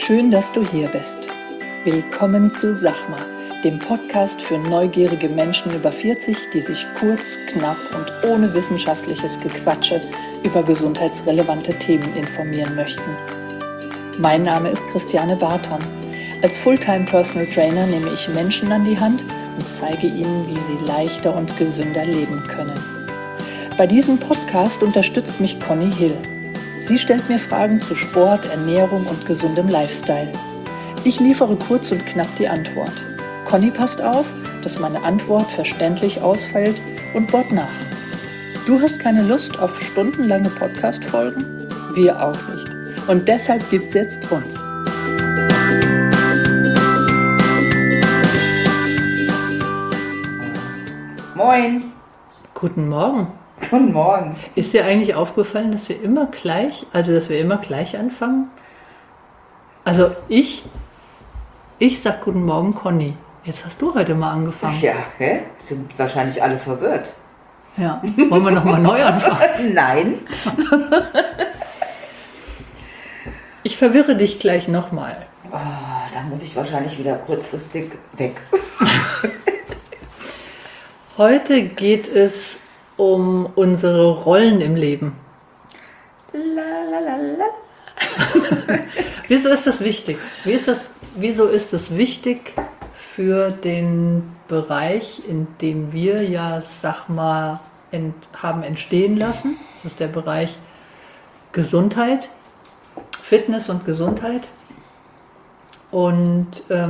Schön, dass du hier bist. Willkommen zu Sachma, dem Podcast für neugierige Menschen über 40, die sich kurz, knapp und ohne wissenschaftliches Gequatsche über gesundheitsrelevante Themen informieren möchten. Mein Name ist Christiane Barton. Als Fulltime Personal Trainer nehme ich Menschen an die Hand und zeige ihnen, wie sie leichter und gesünder leben können. Bei diesem Podcast unterstützt mich Conny Hill. Sie stellt mir Fragen zu Sport, Ernährung und gesundem Lifestyle. Ich liefere kurz und knapp die Antwort. Conny passt auf, dass meine Antwort verständlich ausfällt und bohrt nach. Du hast keine Lust auf stundenlange Podcast-Folgen? Wir auch nicht. Und deshalb gibt's jetzt uns. Moin. Guten Morgen. Guten Morgen. Ist dir eigentlich aufgefallen, dass wir immer gleich anfangen? Also ich sag Guten Morgen, Conny. Jetzt hast du heute mal angefangen. Ja, sind wahrscheinlich alle verwirrt. Ja, wollen wir nochmal neu anfangen? Nein. Ich verwirre dich gleich nochmal. Oh, dann muss ich wahrscheinlich wieder kurzfristig weg. Heute geht es um unsere Rollen im Leben. Wieso ist das wichtig? Wieso ist es wichtig für den Bereich, in dem wir ja Sachma haben entstehen lassen? Das ist der Bereich Gesundheit, Fitness und Gesundheit. Und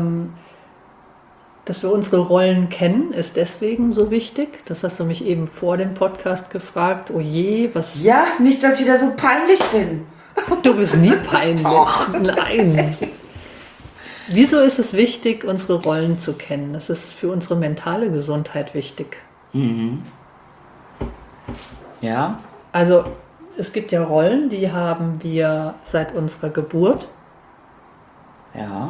dass wir unsere Rollen kennen, ist deswegen so wichtig. Das hast du mich eben vor dem Podcast gefragt. Oh je, was... Ja, nicht, dass ich wieder so peinlich bin. Du bist nie peinlich. Doch. Nein. Wieso ist es wichtig, unsere Rollen zu kennen? Das ist für unsere mentale Gesundheit wichtig. Mhm. Ja. Also es gibt ja Rollen, die haben wir seit unserer Geburt. Ja.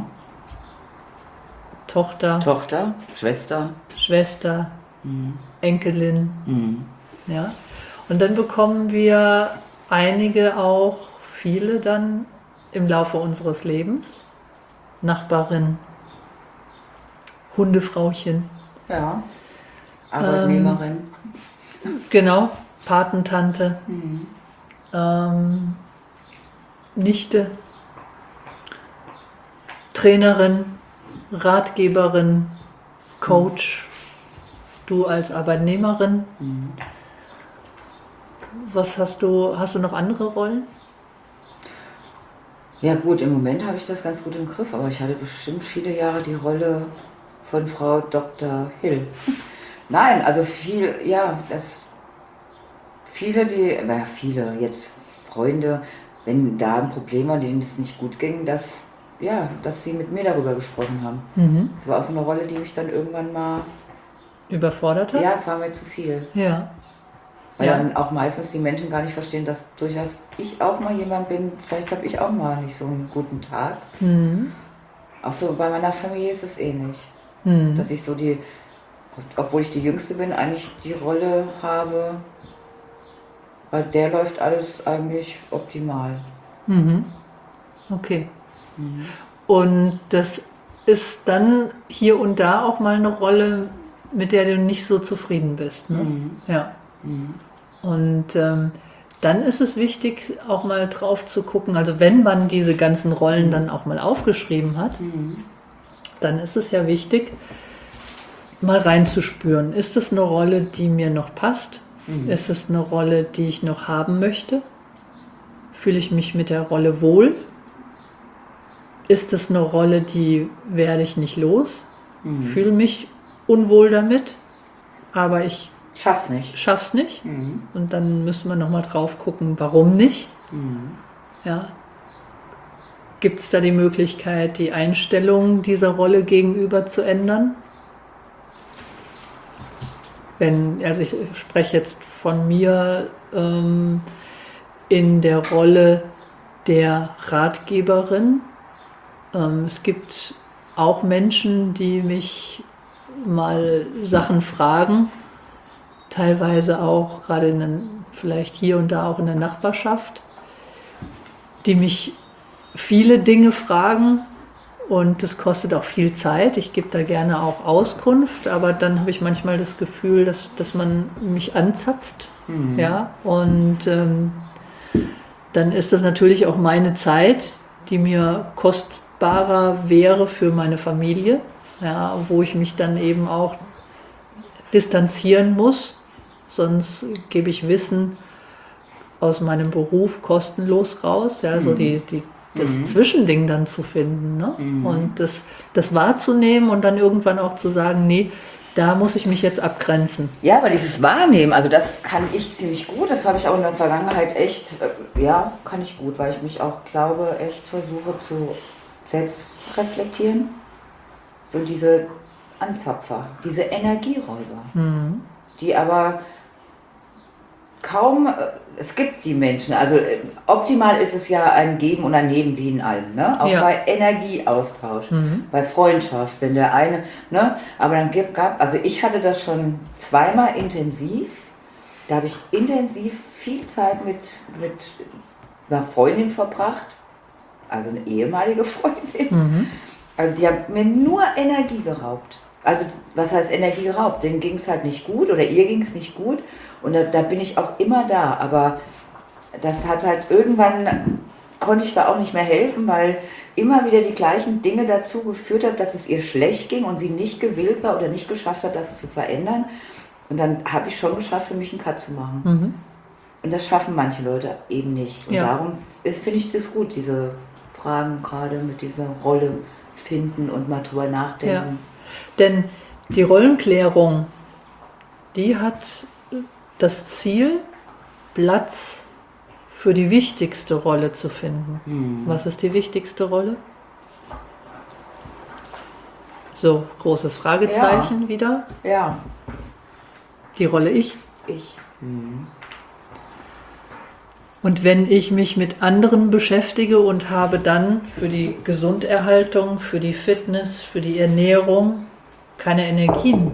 Tochter, Schwester, Enkelin. Mhm. Ja. Und dann bekommen wir viele dann im Laufe unseres Lebens. Nachbarin, Hundefrauchen. Ja. Arbeitnehmerin. Genau, Patentante, Nichte, Trainerin, Ratgeberin, Coach, du als Arbeitnehmerin. Was hast du noch andere Rollen? Ja gut, im Moment habe ich das ganz gut im Griff, aber ich hatte bestimmt viele Jahre die Rolle von Frau Dr. Hill. Nein, also viele, jetzt Freunde, wenn da ein Problem war, denen es nicht gut ging, dass sie mit mir darüber gesprochen haben. Das war auch so eine Rolle, die mich dann irgendwann mal überfordert hat? Ja, es war mir zu viel. Ja. Weil dann auch meistens die Menschen gar nicht verstehen, dass durchaus ich auch mal jemand bin, vielleicht habe ich auch mal nicht so einen guten Tag. Auch so bei meiner Familie ist es ähnlich. Dass ich so obwohl ich die Jüngste bin, eigentlich die Rolle habe, bei der läuft alles eigentlich optimal. Okay. Und das ist dann hier und da auch mal eine Rolle, mit der du nicht so zufrieden bist. Ne? Ja. Und dann ist es wichtig, auch mal drauf zu gucken, also wenn man diese ganzen Rollen dann auch mal aufgeschrieben hat, dann ist es ja wichtig, mal reinzuspüren. Ist es eine Rolle, die mir noch passt? Ist es eine Rolle, die ich noch haben möchte? Fühle ich mich mit der Rolle wohl? Ist es eine Rolle, die werde ich nicht los? Fühle mich unwohl damit, aber ich schaff's nicht. Und dann müssen wir nochmal drauf gucken, warum nicht. Ja. Gibt es da die Möglichkeit, die Einstellung dieser Rolle gegenüber zu ändern? Ich spreche jetzt von mir in der Rolle der Ratgeberin. Es gibt auch Menschen, die mich mal Sachen fragen, teilweise auch gerade vielleicht hier und da auch in der Nachbarschaft, die mich viele Dinge fragen und das kostet auch viel Zeit. Ich gebe da gerne auch Auskunft, aber dann habe ich manchmal das Gefühl, dass man mich anzapft. Ja, und dann ist das natürlich auch meine Zeit, die mir kostbarer wäre für meine Familie, ja, wo ich mich dann eben auch distanzieren muss, sonst gebe ich Wissen aus meinem Beruf kostenlos raus, ja, so das Zwischending dann zu finden, ne? Und das wahrzunehmen und dann irgendwann auch zu sagen, nee, da muss ich mich jetzt abgrenzen. Ja, aber dieses Wahrnehmen, also das kann ich ziemlich gut, das habe ich auch in der Vergangenheit echt, kann ich gut, weil ich mich auch, glaube, echt versuche zu selbst reflektieren. So diese Anzapfer, diese Energieräuber, die aber kaum, es gibt die Menschen, also optimal ist es ja ein Geben und ein Nehmen wie in allem, ne? Auch bei Energieaustausch, bei Freundschaft, wenn der eine, ne? Aber dann also ich hatte das schon zweimal intensiv, da habe ich intensiv viel Zeit mit einer Freundin verbracht, also eine ehemalige Freundin, also die hat mir nur Energie geraubt. Also was heißt Energie geraubt? Denen ging es halt nicht gut oder ihr ging es nicht gut. Und da bin ich auch immer da, aber das hat halt irgendwann, konnte ich da auch nicht mehr helfen, weil immer wieder die gleichen Dinge dazu geführt hat, dass es ihr schlecht ging und sie nicht gewillt war oder nicht geschafft hat, das zu verändern. Und dann habe ich schon geschafft, für mich einen Cut zu machen. Und das schaffen manche Leute eben nicht. Und darum finde ich das gut, diese Fragen gerade mit dieser Rolle finden und mal drüber nachdenken. Ja. Denn die Rollenklärung, die hat das Ziel, Platz für die wichtigste Rolle zu finden. Was ist die wichtigste Rolle? So, großes Fragezeichen wieder. Ja. Die Rolle Ich. Ich. Und wenn ich mich mit anderen beschäftige und habe dann für die Gesunderhaltung, für die Fitness, für die Ernährung keine Energien,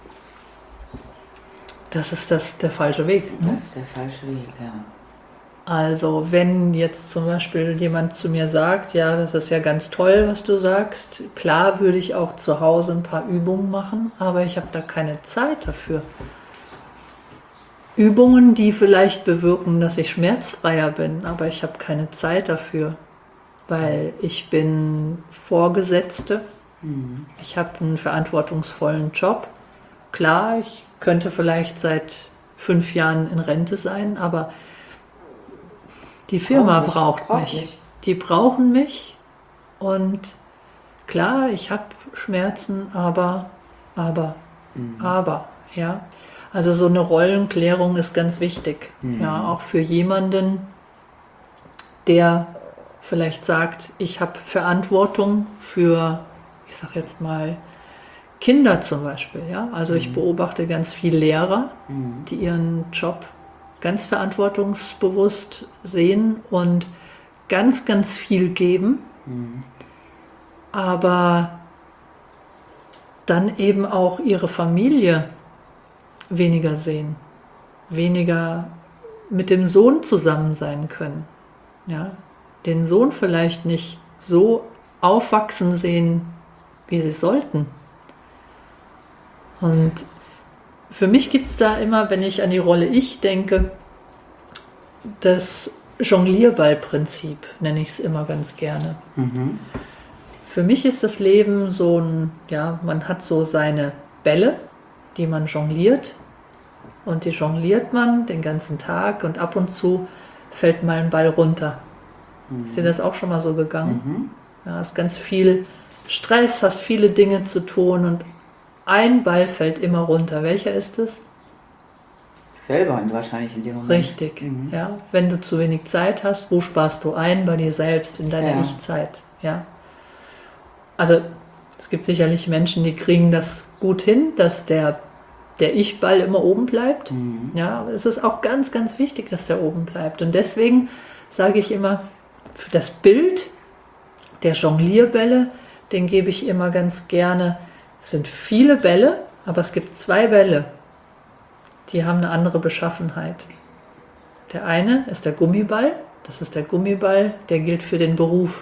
das ist der falsche Weg. Ne? Das ist der falsche Weg, ja. Also wenn jetzt zum Beispiel jemand zu mir sagt, ja, das ist ja ganz toll, was du sagst, klar würde ich auch zu Hause ein paar Übungen machen, aber ich habe da keine Zeit dafür. Übungen, die vielleicht bewirken, dass ich schmerzfreier bin, aber ich habe keine Zeit dafür, weil ich bin Vorgesetzte, ich habe einen verantwortungsvollen Job. Klar, ich könnte vielleicht seit 5 Jahren in Rente sein, aber die Firma braucht mich. Die brauchen mich und klar, ich habe Schmerzen, aber, ja. Also so eine Rollenklärung ist ganz wichtig, ja, auch für jemanden, der vielleicht sagt, ich habe Verantwortung für, ich sag jetzt mal, Kinder zum Beispiel, ja. Also ich beobachte ganz viele Lehrer, die ihren Job ganz verantwortungsbewusst sehen und ganz, ganz viel geben, aber dann eben auch ihre Familie weniger sehen, weniger mit dem Sohn zusammen sein können, ja, den Sohn vielleicht nicht so aufwachsen sehen, wie sie sollten. Und für mich gibt es da immer, wenn ich an die Rolle Ich denke, das Jonglierballprinzip, nenne ich es immer ganz gerne. Für mich ist das Leben so ein, ja, man hat so seine Bälle, die man jongliert, und die jongliert man den ganzen Tag und ab und zu fällt mal ein Ball runter. Ist dir das auch schon mal so gegangen? Ja, hast ganz viel Stress, hast viele Dinge zu tun und ein Ball fällt immer runter. Welcher ist es? Selber wahrscheinlich in dem Moment. Richtig, ja. Wenn du zu wenig Zeit hast, wo sparst du ein? Bei dir selbst, in deiner Ich-Zeit, ja. Also es gibt sicherlich Menschen, die kriegen das gut hin, dass der Ich-Ball immer oben bleibt. Ja, es ist auch ganz, ganz wichtig, dass der oben bleibt. Und deswegen sage ich immer, für das Bild der Jonglierbälle, den gebe ich immer ganz gerne. Es sind viele Bälle, aber es gibt 2 Bälle, die haben eine andere Beschaffenheit. Der eine ist der Gummiball. Das ist der Gummiball, der gilt für den Beruf.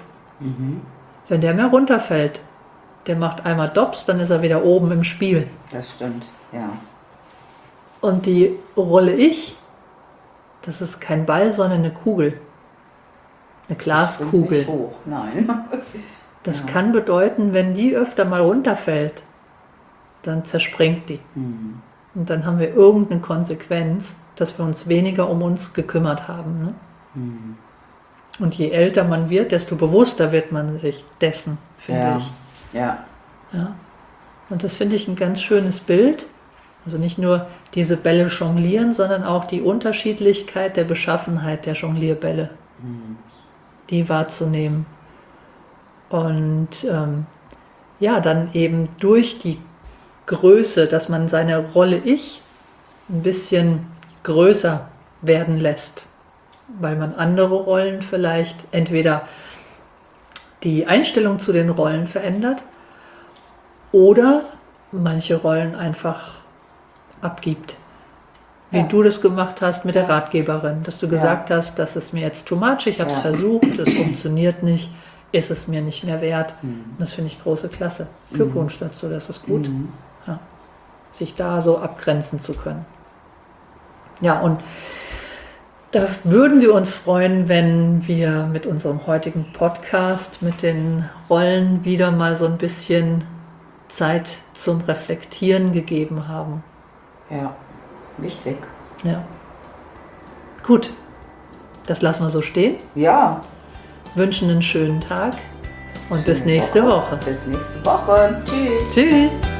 Wenn der mehr runterfällt, der macht einmal Dops, dann ist er wieder oben im Spiel. Das stimmt, ja. Und die Rolle Ich, das ist kein Ball, sondern eine Kugel. Eine Glaskugel. Nicht hoch, nein. Das kann bedeuten, wenn die öfter mal runterfällt, dann zerspringt die. Und dann haben wir irgendeine Konsequenz, dass wir uns weniger um uns gekümmert haben. Ne? Und je älter man wird, desto bewusster wird man sich dessen, finde ich. Ja. Und das finde ich ein ganz schönes Bild. Also nicht nur diese Bälle jonglieren, sondern auch die Unterschiedlichkeit der Beschaffenheit der Jonglierbälle, die wahrzunehmen. Und dann eben durch die Größe, dass man seine Rolle Ich ein bisschen größer werden lässt, weil man andere Rollen vielleicht entweder die Einstellung zu den Rollen verändert oder manche Rollen einfach abgibt. Wie du das gemacht hast mit der Ratgeberin, dass du gesagt hast, das ist mir jetzt too much, ich habe es versucht, es funktioniert nicht, ist es mir nicht mehr wert. Das finde ich große Klasse. Glückwunsch dazu, das ist gut. Ja. Sich da so abgrenzen zu können. Ja, und da würden wir uns freuen, wenn wir mit unserem heutigen Podcast, mit den Rollen wieder mal so ein bisschen Zeit zum Reflektieren gegeben haben. Ja, wichtig. Ja. Gut, das lassen wir so stehen. Ja. Wünschen einen schönen Tag und bis nächste Woche. Bis nächste Woche. Tschüss. Tschüss.